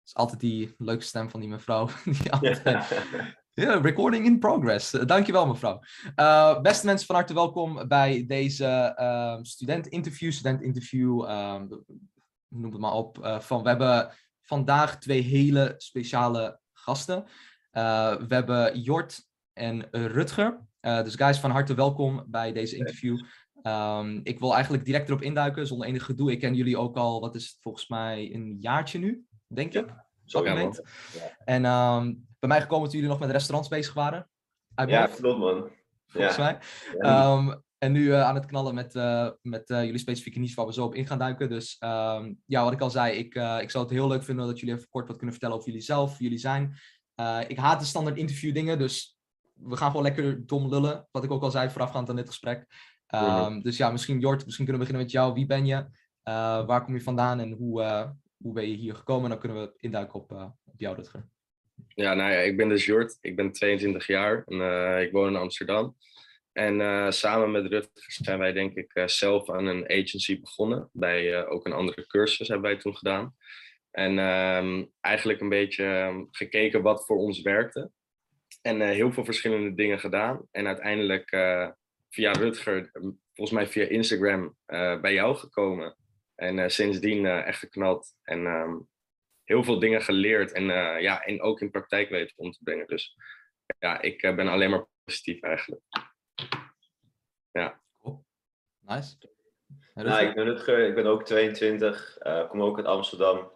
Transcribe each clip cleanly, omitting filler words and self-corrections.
is altijd die leuke stem van die mevrouw. Die altijd... Ja, recording in progress. Dankjewel, mevrouw. Beste mensen, van harte welkom bij deze studentinterview. Noem het maar op. We hebben vandaag 2 hele speciale gasten. We hebben Jort en Rutger. Dus guys, van harte welkom bij deze interview. Ik wil eigenlijk direct erop induiken, zonder enig gedoe. Ik ken jullie ook al, wat is het, volgens mij een jaartje nu, denk ik. Zo ja. En bij mij gekomen toen jullie nog met restaurants bezig waren. Ja, klopt man. Volgens mij. En nu aan het knallen met jullie specifieke niche waar we zo op in gaan duiken. Dus wat ik al zei, ik zou het heel leuk vinden dat jullie even kort wat kunnen vertellen over jullie zelf, wie jullie zijn. Ik haat de standaard interview dingen, dus we gaan gewoon lekker dom lullen. Wat ik ook al zei voorafgaand aan dit gesprek. Dus ja, misschien Jort, misschien kunnen we beginnen met jou. Wie ben je? Waar kom je vandaan en hoe ben je hier gekomen? En dan kunnen we induiken op jou, Rutger. Ja, nou ja, ik ben dus Jort. Ik ben 22 jaar en ik woon in Amsterdam. En samen met Rutger zijn wij denk ik zelf aan een agency begonnen. Bij ook een andere cursus hebben wij toen gedaan. En eigenlijk een beetje gekeken wat voor ons werkte. En heel veel verschillende dingen gedaan. En uiteindelijk via Rutger, volgens mij via Instagram, bij jou gekomen. En sindsdien echt geknald. En heel veel dingen geleerd. En ook in praktijk weten om te brengen. Dus ja, ik ben alleen maar positief eigenlijk. Ja. Cool. Nice. Nou, ik ben Rutger, ik ben ook 22, kom ook uit Amsterdam.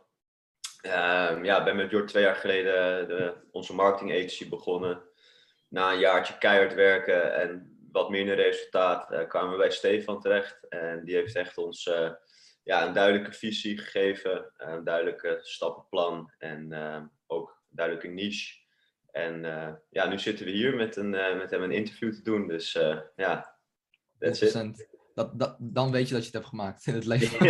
Ben met Jort 2 jaar geleden onze marketing agency begonnen. Na een jaartje keihard werken en wat minder resultaat kwamen we bij Stefan terecht. En die heeft echt ons een duidelijke visie gegeven, een duidelijke stappenplan en ook een duidelijke niche. En nu zitten we hier met hem een interview te doen, dus that's it. Dan weet je dat je het hebt gemaakt in het leven.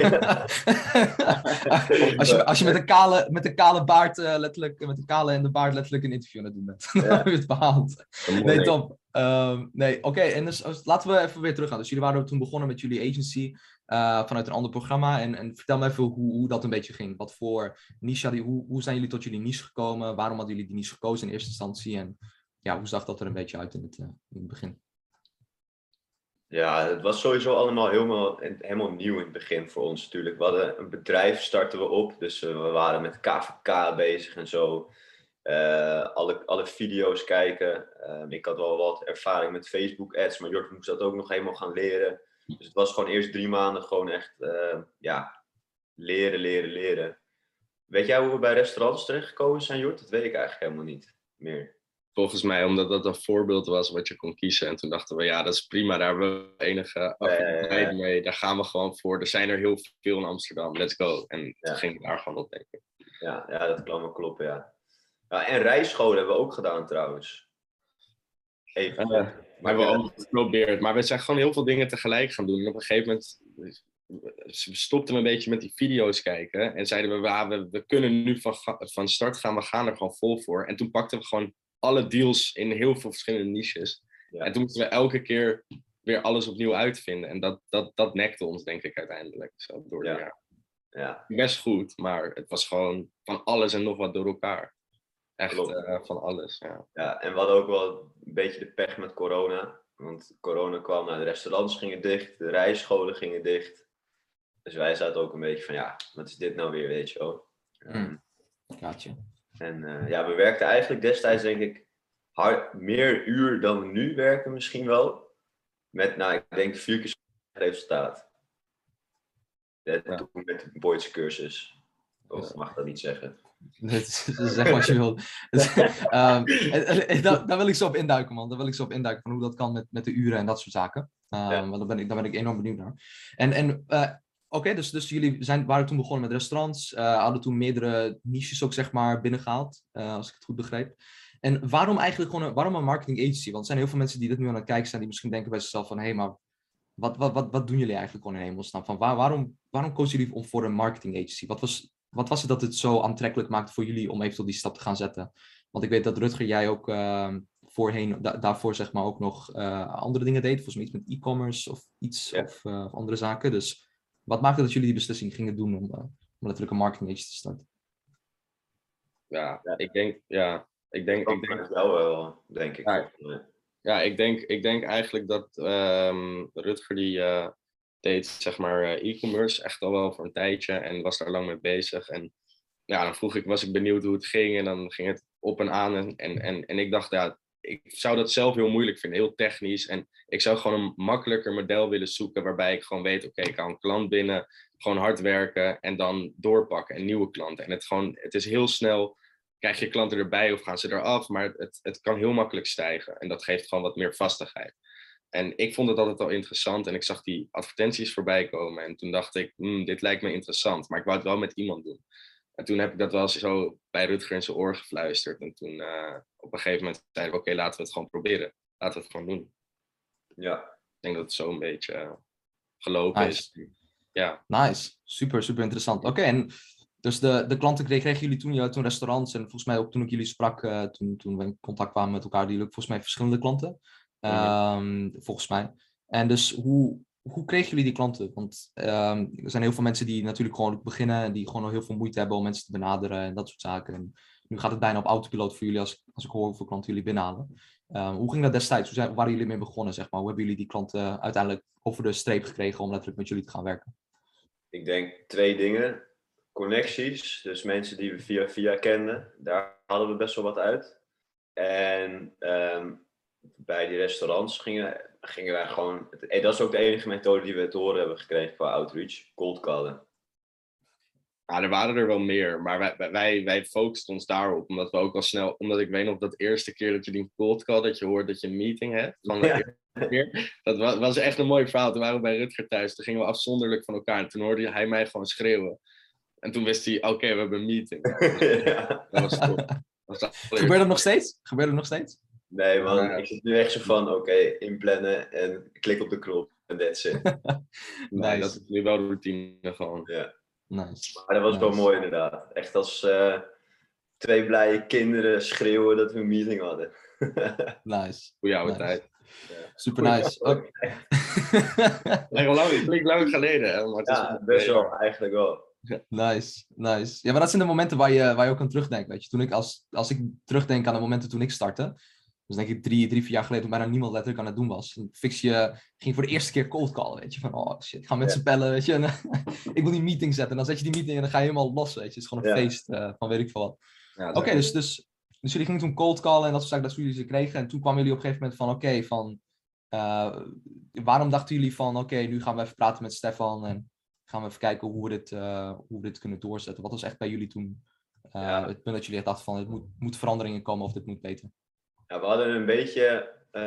als je met een kale baard letterlijk, met een kale en de baard letterlijk een interview aan het doen bent. Dan heb je het behaald. Nee, top. Oké, en dus laten we even weer terug gaan. Dus jullie waren toen begonnen met jullie agency vanuit een ander programma. En vertel me even hoe dat een beetje ging. Wat voor niche hoe zijn jullie tot jullie niche gekomen? Waarom hadden jullie die niche gekozen in eerste instantie? En ja, hoe zag dat er een beetje uit in het begin? Ja, het was sowieso allemaal helemaal nieuw in het begin voor ons natuurlijk. We hadden een bedrijf, starten we op, dus we waren met KVK bezig en zo. Alle video's kijken. Ik had wel wat ervaring met Facebook ads, maar Jort moest dat ook nog helemaal gaan leren. Dus het was gewoon eerst 3 maanden gewoon echt leren. Weet jij hoe we bij restaurants terechtgekomen zijn, Jort? Dat weet ik eigenlijk helemaal niet meer. Volgens mij omdat dat een voorbeeld was wat je kon kiezen. En toen dachten we, ja, dat is prima. Daar hebben we enige affiniteit mee. Daar gaan we gewoon voor. Er zijn er heel veel in Amsterdam. Let's go. En toen ging ik daar gewoon op denken. Ja, dat kan wel kloppen, ja. En rijscholen hebben we ook gedaan trouwens. Even. Hebben we ook geprobeerd. Maar we zijn gewoon heel veel dingen tegelijk gaan doen. En op een gegeven moment stopten we een beetje met die video's kijken. En zeiden we kunnen nu van start gaan. We gaan er gewoon vol voor. En toen pakten we gewoon alle deals in heel veel verschillende niches. Ja. En toen moesten we elke keer weer alles opnieuw uitvinden. En dat nekte ons, denk ik, uiteindelijk. Zo door de jaren. Ja. Best goed, maar het was gewoon van alles en nog wat door elkaar. Echt van alles, ja. Ja, en we hadden ook wel een beetje de pech met corona. Want corona kwam, de restaurants gingen dicht, de rijscholen gingen dicht. Dus wij zaten ook een beetje van, wat is dit nou weer, weet je wel. Gaatje. En we werkten eigenlijk destijds, denk ik, meer uur dan we nu werken misschien wel. Met, ik denk 4 keer zoveel resultaat. Toen met de Boyd's cursus. Of mag dat niet zeggen? Zeg wat je wil. Daar wil ik zo op induiken, man. Daar wil ik zo op induiken van hoe dat kan met de uren en dat soort zaken. Want daar ben ik enorm benieuwd naar. Oké, dus jullie waren toen begonnen met restaurants. Hadden toen meerdere niches ook, zeg maar, binnengehaald. Als ik het goed begreep. En waarom een marketing agency? Want er zijn heel veel mensen die dit nu aan het kijken zijn, die misschien denken bij zichzelf van, hé, maar wat doen jullie eigenlijk gewoon in hemelsnaam? Van waarom kozen jullie voor een marketing agency? Wat was het dat het zo aantrekkelijk maakte voor jullie om eventueel die stap te gaan zetten? Want ik weet dat Rutger, jij ook daarvoor zeg maar ook nog andere dingen deed. Volgens mij iets met e-commerce of iets of andere zaken. Dus wat maakte dat jullie die beslissing gingen doen om letterlijk een marketing agency te starten? Ja, Ja. ik denk, ja, ik denk, Dat kan het wel, denk ik. Ja. Ja, ik denk eigenlijk dat Rutger die deed zeg maar e-commerce echt al wel voor een tijdje en was daar lang mee bezig. En ja, dan was ik benieuwd hoe het ging en dan ging het op en aan. En ik dacht, ja, ik zou dat zelf heel moeilijk vinden, heel technisch. En ik zou gewoon een makkelijker model willen zoeken waarbij ik gewoon weet, oké, ik hou een klant binnen, gewoon hard werken en dan doorpakken en nieuwe klanten. En het is heel snel, krijg je klanten erbij of gaan ze eraf, maar het kan heel makkelijk stijgen. En dat geeft gewoon wat meer vastigheid. En ik vond het altijd al interessant en ik zag die advertenties voorbij komen. En toen dacht ik, dit lijkt me interessant, maar ik wou het wel met iemand doen. En toen heb ik dat wel zo bij Rutger in zijn oor gefluisterd. En toen op een gegeven moment zeiden we, oké, laten we het gewoon proberen. Laten we het gewoon doen. Ja. Ik denk dat het zo een beetje gelopen Nice. is. Ja. Nice. Super, super interessant. Oké, en dus de klanten kregen jullie toen restaurants en volgens mij ook toen ik jullie sprak, toen we in contact kwamen met elkaar, die volgens mij verschillende klanten. Volgens mij. En dus hoe kregen jullie die klanten? Want er zijn heel veel mensen die natuurlijk gewoon beginnen en die gewoon nog heel veel moeite hebben om mensen te benaderen en dat soort zaken. En nu gaat het bijna op autopiloot voor jullie als ik hoor hoeveel klanten jullie binnenhalen. Hoe ging dat destijds? Hoe waren jullie mee begonnen, zeg maar? Hoe hebben jullie die klanten uiteindelijk over de streep gekregen om letterlijk met jullie te gaan werken? Ik denk 2 dingen. Connecties, dus mensen die we via kenden, daar hadden we best wel wat uit. En bij die restaurants gingen wij gewoon... dat is ook de enige methode die we te horen hebben gekregen qua outreach. Cold callen. Ja, er waren er wel meer, maar wij focusten ons daarop. Omdat we ook al snel... Omdat ik weet nog dat de eerste keer dat je die cold call, dat je hoort dat je een meeting hebt. Van de eerste keer. Dat was echt een mooi verhaal. Toen waren we bij Rutger thuis. Toen gingen we afzonderlijk van elkaar. En toen hoorde hij mij gewoon schreeuwen. En toen wist hij, oké, we hebben een meeting. Ja. Dat was top. Gebeurt dat nog steeds? Nee man, Ja. ik zit nu echt zo van, oké, inplannen en klik op de knop en that's it. Nee, dat is nu wel routine gewoon. Ja. Nice. Maar dat was wel mooi inderdaad. Echt als 2 blije kinderen schreeuwen dat we een meeting hadden. Nice. Goeie oude Nice. tijd. Ja. Super nice. Klinkt lang geleden, hè? Maar het is Ja, best wel, eigenlijk wel. Nice. Ja, maar dat zijn de momenten waar je ook aan terugdenkt, weet je. Toen als ik terugdenk aan de momenten toen ik startte, dus denk ik 3, 4 jaar geleden, toen bijna niemand letterlijk aan het doen was. Ging voor de eerste keer cold call, weet je. Van, oh shit, ik ga met z'n bellen, weet je. En, ik wil die meeting zetten. En dan zet je die meeting en dan ga je helemaal los, weet je. Het is gewoon een feest van weet ik veel wat. Ja, Oké, dus jullie gingen toen cold callen en dat soort zaken, dat jullie ze kregen. En toen kwamen jullie op een gegeven moment van, waarom dachten jullie van, oké, nu gaan we even praten met Stefan en gaan we even kijken hoe we dit kunnen doorzetten. Wat was echt bij jullie toen het punt dat jullie echt dachten van, het moet veranderingen komen of dit moet beter? Ja, we hadden een beetje,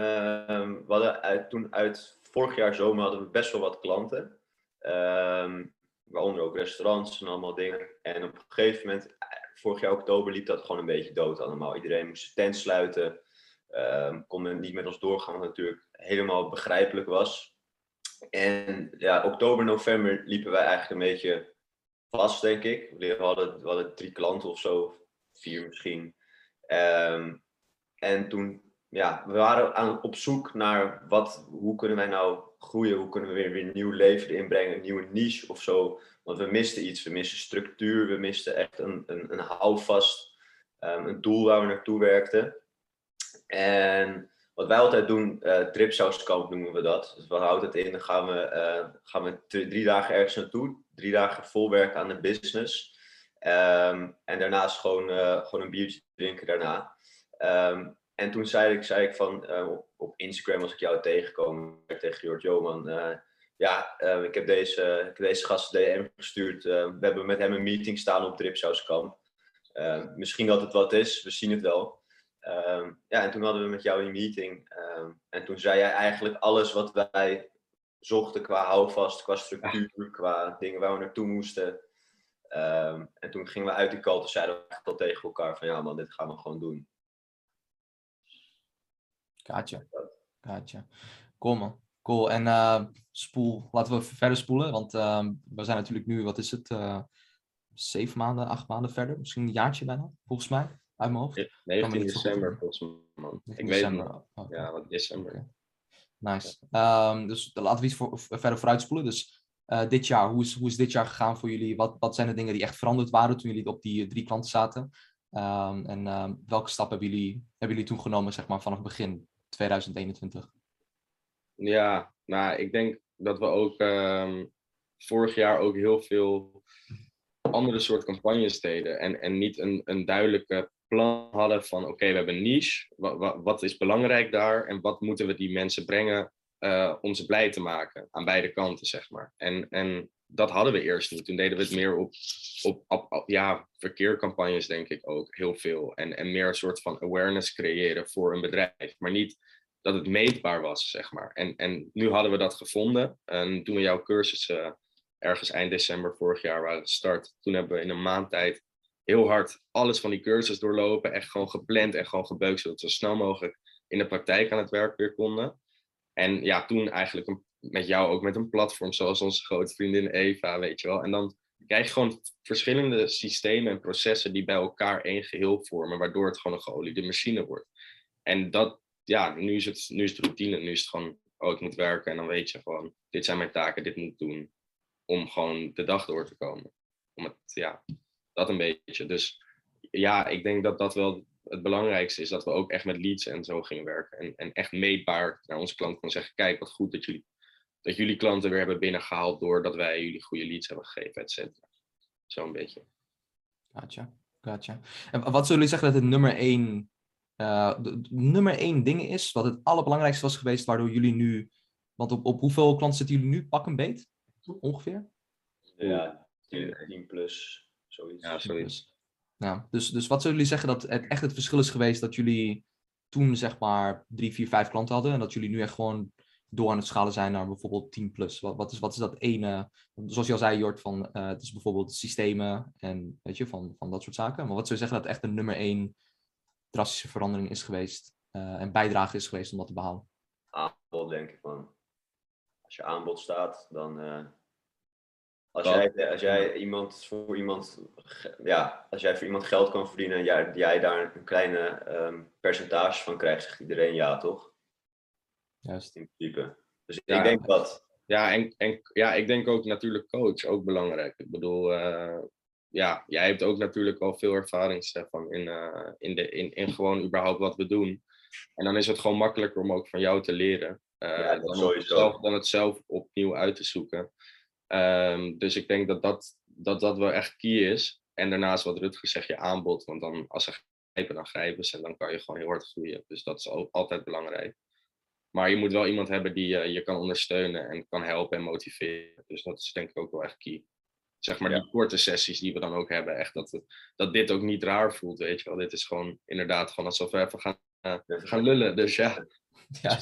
toen uit vorig jaar zomer hadden we best wel wat klanten. Waaronder ook restaurants en allemaal dingen. En op een gegeven moment, vorig jaar oktober, liep dat gewoon een beetje dood allemaal. Iedereen moest zijn tent sluiten. Kon niet met ons doorgaan, wat natuurlijk helemaal begrijpelijk was. En ja, oktober, november liepen wij eigenlijk een beetje vast, denk ik. We hadden 3 klanten of zo, 4 misschien. En toen, ja, we waren op zoek naar hoe kunnen wij nou groeien? Hoe kunnen we weer nieuw leven erin brengen? Een nieuwe niche of zo. Want we misten iets. We misten structuur. We misten echt een houvast. Een doel waar we naartoe werkten. En wat wij altijd doen, dripsauskamp noemen we dat. Dus we houden het in, dan gaan we 3 dagen ergens naartoe. 3 dagen vol werken aan de business. En daarnaast gewoon een biertje drinken daarna. En toen zei ik van, op Instagram was ik jou tegengekomen. Tegen Jort, yo man, ik heb deze gast DM gestuurd. We hebben met hem een meeting staan op Dripsauskamp. Misschien dat het wat is, we zien het wel. En toen hadden we met jou een meeting. En toen zei jij eigenlijk alles wat wij zochten qua houvast, qua structuur, qua dingen waar we naartoe moesten. En toen gingen we uit die call, toen zeiden we echt al tegen elkaar van ja man, dit gaan we gewoon doen. Gaatje. Cool man. Cool. En laten we verder spoelen, want we zijn natuurlijk nu, wat is het, 7 maanden, 8 maanden verder. Misschien een jaartje bijna, volgens mij, uit mijn hoofd. 19 december volgens mij, man. Ik weet het nog. Ja, wat december. Okay. Nice. Dus laten we iets verder vooruitspoelen. Dus dit jaar, hoe is dit jaar gegaan voor jullie? Wat zijn de dingen die echt veranderd waren toen jullie op die 3 klanten zaten? Welke stap hebben jullie toen genomen, zeg maar, vanaf begin 2021? Ja, nou, ik denk dat we ook vorig jaar ook heel veel andere soort campagnes deden. En niet een duidelijke plan hadden van oké, we hebben een niche. Wat is belangrijk daar? En wat moeten we die mensen brengen om ze blij te maken? Aan beide kanten, zeg maar. En dat hadden we eerst niet. Toen deden we het meer op verkeercampagnes, denk ik ook. Heel veel. En meer een soort van awareness creëren voor een bedrijf. Maar niet dat het meetbaar was, zeg maar. En nu hadden we dat gevonden. En toen we jouw cursus ergens eind december vorig jaar waren gestart, toen hebben we in een maand tijd heel hard alles van die cursus doorlopen. Echt gewoon gepland en gewoon gebeukt, zodat we zo snel mogelijk in de praktijk aan het werk weer konden. En ja, toen eigenlijk met jou ook met een platform, zoals onze grote vriendin Eva, weet je wel. En dan krijg je gewoon verschillende systemen en processen die bij elkaar één geheel vormen, waardoor het gewoon een geoliede machine wordt. En dat, ja, nu is het routine. Nu is het gewoon, oh, ik moet werken en dan weet je gewoon, dit zijn mijn taken, dit moet ik doen. Om gewoon de dag door te komen. Dat een beetje. Dus ja, ik denk dat dat wel het belangrijkste is. Dat we ook echt met leads en zo gingen werken. En echt meetbaar naar onze klant kunnen zeggen, kijk wat goed dat jullie klanten weer hebben binnengehaald doordat wij jullie goede leads hebben gegeven, et cetera. Zo'n beetje. Gotcha. En wat zullen jullie zeggen dat het nummer één ding is, wat het allerbelangrijkste was geweest, waardoor jullie nu, want op hoeveel klanten zitten jullie nu, pak een beet, ongeveer? Ja, 10 plus, zoiets. Ja, zoiets. Ja, dus wat zullen jullie zeggen dat echt het verschil is geweest dat jullie toen zeg maar 3, 4, 5 klanten hadden en dat jullie nu echt gewoon door aan het schalen zijn naar bijvoorbeeld 10 plus? Wat is dat ene, zoals je al zei Jort, van het is bijvoorbeeld systemen en weet je, van dat soort zaken. Maar wat zou je zeggen dat echt de nummer 1 drastische verandering is geweest en bijdrage is geweest om dat te behalen? Aanbod, denk ik, man. Als je aanbod staat, dan als jij voor iemand geld kan verdienen en jij daar een kleine percentage van krijgt, zegt iedereen ja, toch? Juist. In principe. Dus Ja. ik denk dat. Ja, ik denk ook natuurlijk coach, ook belangrijk. Ik bedoel, jij hebt ook natuurlijk al veel ervaring, Stefan, in gewoon überhaupt wat we doen. En dan is het gewoon makkelijker om ook van jou te leren. Dan het zelf opnieuw uit te zoeken. Dus ik denk dat wel echt key is. En daarnaast wat Rutger zegt, je aanbod. Want dan als ze grijpen, dan grijpen ze. En dan kan je gewoon heel hard groeien. Dus dat is ook altijd belangrijk. Maar je moet wel iemand hebben die je kan ondersteunen en kan helpen en motiveren. Dus dat is denk ik ook wel echt key. Zeg maar die korte sessies die we dan ook hebben. Echt dat dit ook niet raar voelt, weet je wel. Dit is gewoon inderdaad gewoon alsof we even gaan lullen. Dus ja. Ja,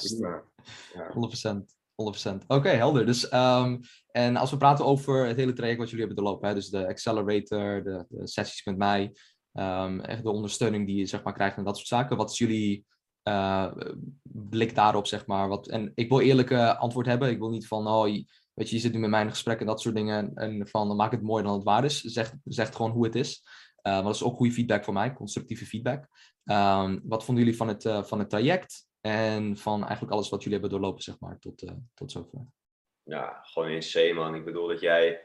100%. Oké, helder. Dus, en als we praten over het hele traject wat jullie hebben doorlopen, hè, dus de accelerator, de sessies met mij, echt de ondersteuning die je zeg maar krijgt en dat soort zaken. Wat is jullie blik daarop, zeg maar? En ik wil eerlijke antwoord hebben. Ik wil niet van, weet je zit nu met mij in gesprek en dat soort dingen en van maak het mooier dan het waar is. Zeg gewoon hoe het is. Maar dat is ook goede feedback voor mij, constructieve feedback. Wat vonden jullie van het traject? En van eigenlijk alles wat jullie hebben doorlopen, zeg maar, tot zover. Ja, gewoon insane, man. Ik bedoel dat jij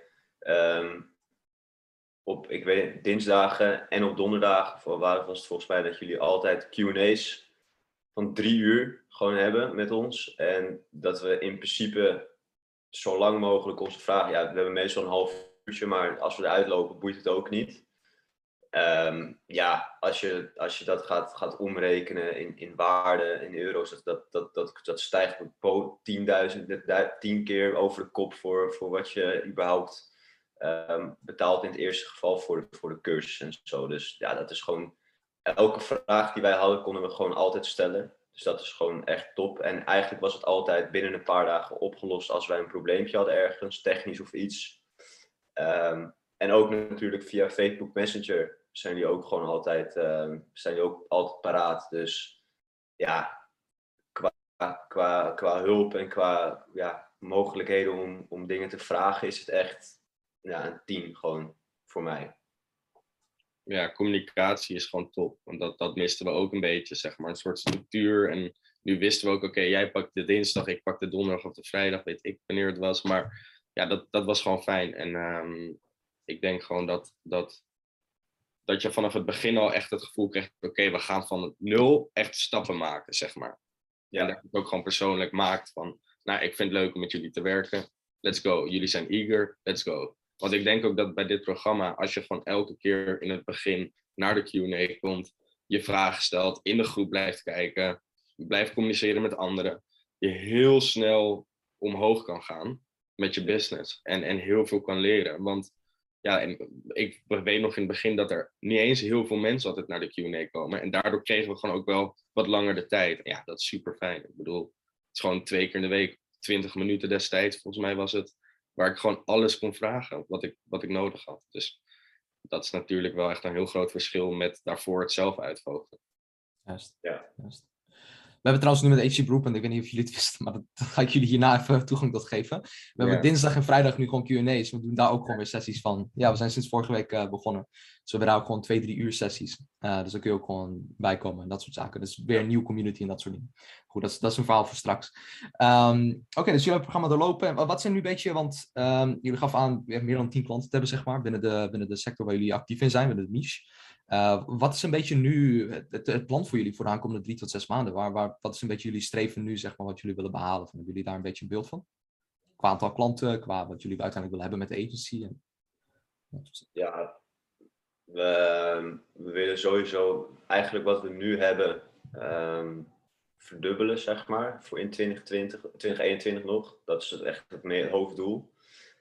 op dinsdagen en op donderdagen, was het volgens mij dat jullie altijd Q&A's van 3 uur gewoon hebben met ons. En dat we in principe zo lang mogelijk onze vragen, we hebben meestal een half uurtje, maar als we eruit lopen, boeit het ook niet. Als je dat gaat omrekenen in waarde, in euro's, dat stijgt op 10 keer over de kop voor wat je überhaupt betaalt in het eerste geval voor de cursus en zo. Dus ja, dat is gewoon, elke vraag die wij hadden, konden we gewoon altijd stellen. Dus dat is gewoon echt top. En eigenlijk was het altijd binnen een paar dagen opgelost als wij een probleempje hadden ergens, technisch of iets. En ook natuurlijk via Facebook Messenger zijn die ook gewoon altijd, paraat. Dus ja, qua hulp en qua mogelijkheden om dingen te vragen is het echt een 10 gewoon voor mij. Ja, communicatie is gewoon top. Want dat misten we ook een beetje, zeg maar. Een soort structuur. En nu wisten we ook, oké, jij pakt de dinsdag, ik pak de donderdag of de vrijdag, weet ik wanneer het was. Maar ja, dat was gewoon fijn. En ik denk gewoon dat dat je vanaf het begin al echt het gevoel krijgt, oké, we gaan van 0 echt stappen maken, zeg maar. Ja. En dat je het ook gewoon persoonlijk maakt van, nou, ik vind het leuk om met jullie te werken. Let's go. Jullie zijn eager. Let's go. Want ik denk ook dat bij dit programma, als je gewoon elke keer in het begin naar de Q&A komt, je vragen stelt, in de groep blijft kijken, blijft communiceren met anderen, je heel snel omhoog kan gaan met je business en heel veel kan leren. Want ja, en ik weet nog in het begin dat er niet eens heel veel mensen altijd naar de Q&A komen. En daardoor kregen we gewoon ook wel wat langer de tijd. En ja, dat is super fijn. Ik bedoel, het is gewoon 2 keer in de week, 20 minuten destijds, volgens mij was het, waar ik gewoon alles kon vragen wat ik nodig had. Dus dat is natuurlijk wel echt een heel groot verschil met daarvoor het zelf uitvogelen. Juist. Ja. Juist. We hebben trouwens nu met HC Group, en ik weet niet of jullie het wisten, maar dat ga ik jullie hierna even toegang tot geven. We hebben dinsdag en vrijdag nu gewoon Q&A's. We doen daar ook gewoon weer sessies van. Ja, we zijn sinds vorige week begonnen. Dus we hebben daar ook gewoon 2-3 uur sessies. Dus daar kun je ook gewoon bij komen en dat soort zaken. Dus weer een nieuwe community en dat soort dingen. Goed, dat is een verhaal voor straks. Oké, dus jullie hebben het programma doorlopen. Wat zijn nu een beetje, want jullie gaven aan meer dan 10 klanten te hebben, zeg maar, binnen de sector waar jullie actief in zijn, binnen de niche. Wat is een beetje nu het plan voor jullie voor de aankomende 3 tot 6 maanden? Wat is een beetje jullie streven nu, zeg maar, wat jullie willen behalen? Hebben jullie daar een beetje een beeld van? Qua aantal klanten, qua wat jullie uiteindelijk willen hebben met de agency? Ja, we willen sowieso eigenlijk wat we nu hebben verdubbelen, zeg maar, voor in 2021 nog. Dat is echt het hoofddoel.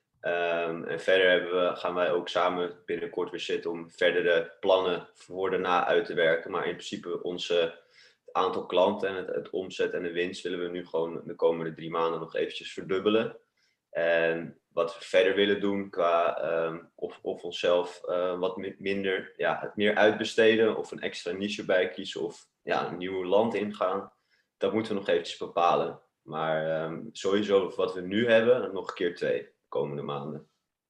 En verder gaan wij ook samen binnenkort weer zitten om verdere plannen voor daarna uit te werken. Maar in principe het aantal klanten en het omzet en de winst willen we nu gewoon de komende 3 maanden nog eventjes verdubbelen. En wat we verder willen doen qua of onszelf wat minder, ja, het meer uitbesteden of een extra niche bij kiezen of ja, een nieuw land ingaan. Dat moeten we nog eventjes bepalen. Maar sowieso wat we nu hebben, nog een keer 2 de komende maanden.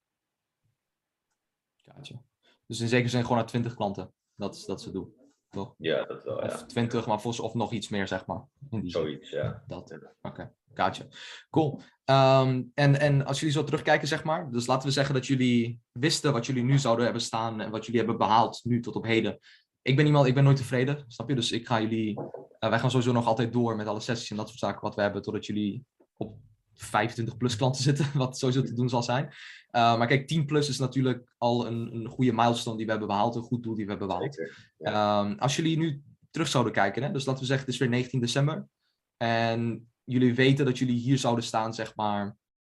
Gaatje. Dus in zekere zin gewoon naar 20 klanten. Dat is het doel. Toch? Ja, dat wel, Of 20, maar of nog iets meer, zeg maar. In die zoiets, ja. Oké, gaatje. Cool. En als jullie zo terugkijken, zeg maar. Dus laten we zeggen dat jullie wisten wat jullie nu zouden hebben staan en wat jullie hebben behaald nu tot op heden. Ik ben nooit tevreden, snap je? Dus wij gaan sowieso nog altijd door met alle sessies en dat soort zaken wat we hebben, totdat jullie op 25 plus klanten zitten, wat sowieso te doen zal zijn. Maar kijk, 10 plus is natuurlijk al een goede milestone die we hebben behaald, een goed doel die we hebben behaald. Ja. Als jullie nu terug zouden kijken, hè, dus laten we zeggen, het is weer 19 december. En jullie weten dat jullie hier zouden staan, zeg maar,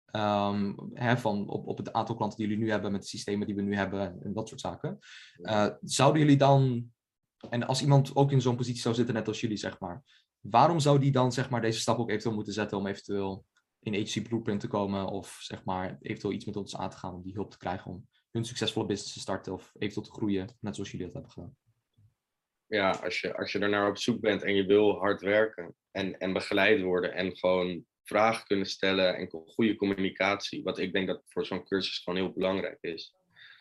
op het aantal klanten die jullie nu hebben, met de systemen die we nu hebben en dat soort zaken. Zouden jullie dan, en als iemand ook in zo'n positie zou zitten, net als jullie, zeg maar, waarom zou die dan, zeg maar, deze stap ook eventueel moeten zetten om eventueel in HC Blueprint te komen of, zeg maar, eventueel iets met ons aan te gaan om die hulp te krijgen om hun succesvolle business te starten of eventueel te groeien, net zoals jullie dat hebben gedaan? Ja, als je ernaar op zoek bent en je wil hard werken en begeleid worden en gewoon vragen kunnen stellen en goede communicatie, wat ik denk dat voor zo'n cursus gewoon heel belangrijk is,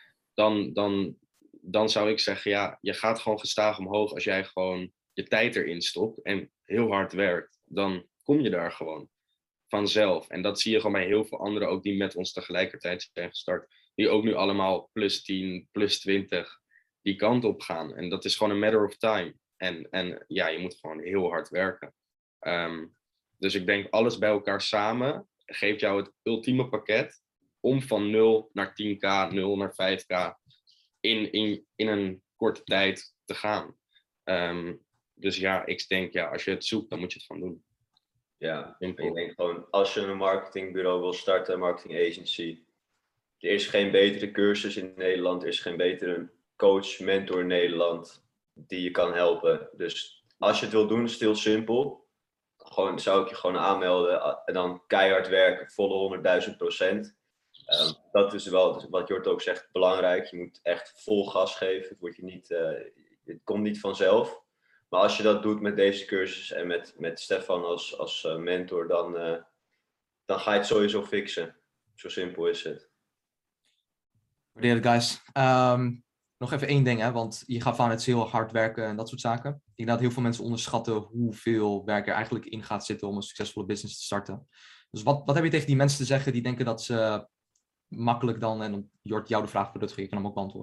dan zou ik zeggen, ja, je gaat gewoon gestaag omhoog als jij gewoon je tijd erin stopt en heel hard werkt. Dan kom je daar gewoon vanzelf. En dat zie je gewoon bij heel veel anderen ook die met ons tegelijkertijd zijn gestart. Die ook nu allemaal plus 10, plus 20 die kant op gaan. En dat is gewoon een matter of time. En ja, je moet gewoon heel hard werken. Dus ik denk alles bij elkaar samen geeft jou het ultieme pakket om van 0 naar 10k, 0 naar 5k in een korte tijd te gaan. Dus ja, ik denk, ja, als je het zoekt, dan moet je het gewoon doen. Ja, ik denk gewoon, als je een marketingbureau wil starten, een marketing agency, er is geen betere cursus in Nederland, er is geen betere coach, mentor in Nederland die je kan helpen. Dus als je het wil doen, is het heel simpel. Gewoon, zou ik je gewoon aanmelden en dan keihard werken, volle 100.000%. Dat is wel, wat Jort ook zegt, belangrijk. Je moet echt vol gas geven. Het komt niet vanzelf. Maar als je dat doet met deze cursus en met Stefan als mentor, dan ga je het sowieso fixen. Zo simpel is het. Waardeer het, guys. Nog even 1 ding, hè, want je gaat van het heel hard werken en dat soort zaken. Ik denk dat heel veel mensen onderschatten hoeveel werk er eigenlijk in gaat zitten om een succesvolle business te starten. Dus wat heb je tegen die mensen te zeggen die denken dat ze makkelijk dan, en Jort, jou de vraag bedoelt, ik kan hem ook beantwoorden.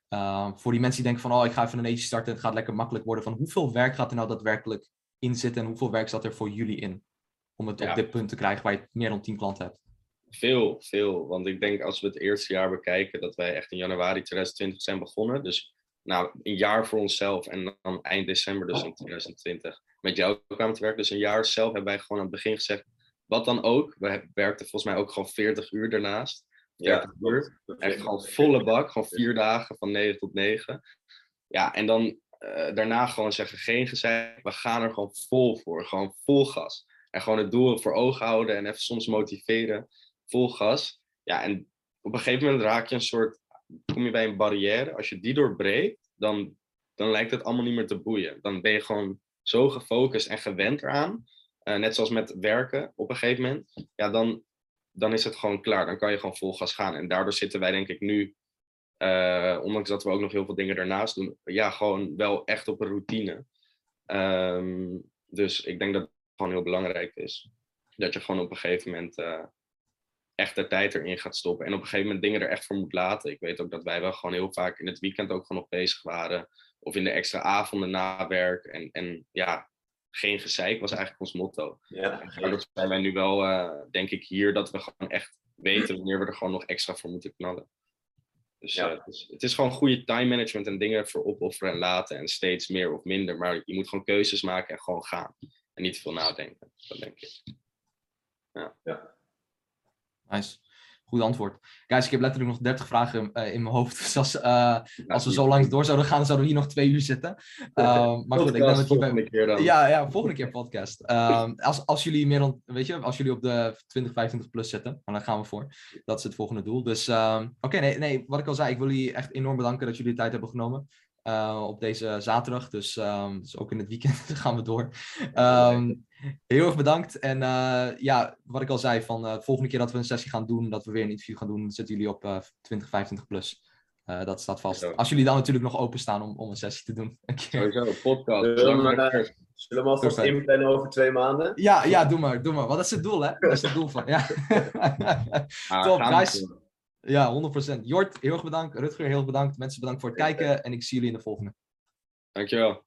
Voor die mensen die denken van, ik ga even een agency starten, het gaat lekker makkelijk worden. Van hoeveel werk gaat er nou daadwerkelijk in zitten en hoeveel werk zat er voor jullie in? Om het op dit punt te krijgen waar je meer dan 10 klanten hebt. Veel. Want ik denk als we het eerste jaar bekijken, dat wij echt in januari 2020 zijn begonnen. Dus een jaar voor onszelf en dan eind december dus in 2020 met jou kwamen te werken. Dus een jaar zelf hebben wij gewoon aan het begin gezegd, wat dan ook. We werkten volgens mij ook gewoon 40 uur daarnaast. 30 uur. Echt gewoon volle bak, gewoon 4 dagen van 9 tot 9. Ja, en dan daarna gewoon zeggen, geen gezeik, we gaan er gewoon vol voor. Gewoon vol gas. En gewoon het doel voor ogen houden en even soms motiveren. Vol gas. Ja, en op een gegeven moment raak je kom je bij een barrière. Als je die doorbreekt, dan lijkt het allemaal niet meer te boeien. Dan ben je gewoon zo gefocust en gewend eraan. Net zoals met werken op een gegeven moment. Ja, dan is het gewoon klaar. Dan kan je gewoon vol gas gaan. En daardoor zitten wij denk ik nu, ondanks dat we ook nog heel veel dingen daarnaast doen, ja, gewoon wel echt op een routine. Dus ik denk dat het gewoon heel belangrijk is. Dat je gewoon op een gegeven moment echt de tijd erin gaat stoppen. En op een gegeven moment dingen er echt voor moet laten. Ik weet ook dat wij wel gewoon heel vaak in het weekend ook gewoon nog bezig waren. Of in de extra avonden na werk. En ja, geen gezeik was eigenlijk ons motto. Ja. En daardoor zijn wij nu wel, denk ik, hier dat we gewoon echt weten wanneer we er gewoon nog extra voor moeten knallen. Dus het is gewoon goede time management en dingen voor opofferen en laten. En steeds meer of minder. Maar je moet gewoon keuzes maken en gewoon gaan. En niet te veel nadenken. Dat denk ik. Ja. Nice. Goed antwoord. Guys, ik heb letterlijk nog 30 vragen in mijn hoofd. Dus als we zo lang door zouden gaan, zouden we hier nog 2 uur zitten. Maar goed, ik denk dat volgende keer dan. Ja, volgende keer podcast. Als jullie meer dan, als jullie op de 20, 25 plus zitten, dan gaan we voor. Dat is het volgende doel. Dus oké, nee, wat ik al zei, ik wil jullie echt enorm bedanken dat jullie de tijd hebben genomen. Op deze zaterdag, dus ook in het weekend gaan we door. Heel erg bedankt. En wat ik al zei, van de volgende keer dat we een sessie gaan doen, dat we weer een interview gaan doen, zitten jullie op 20, 25 plus. Dat staat vast. Zo. Als jullie dan natuurlijk nog openstaan om een sessie te doen. Sowieso, podcast. Zullen we alvast inplannen over 2 maanden? Ja, doe maar. Want dat is het doel, hè? Dat is het doel van. Ja. Top, guys. Ja, 100%. Jort, heel erg bedankt. Rutger, heel erg bedankt. Mensen, bedankt voor het kijken. En ik zie jullie in de volgende. Dankjewel.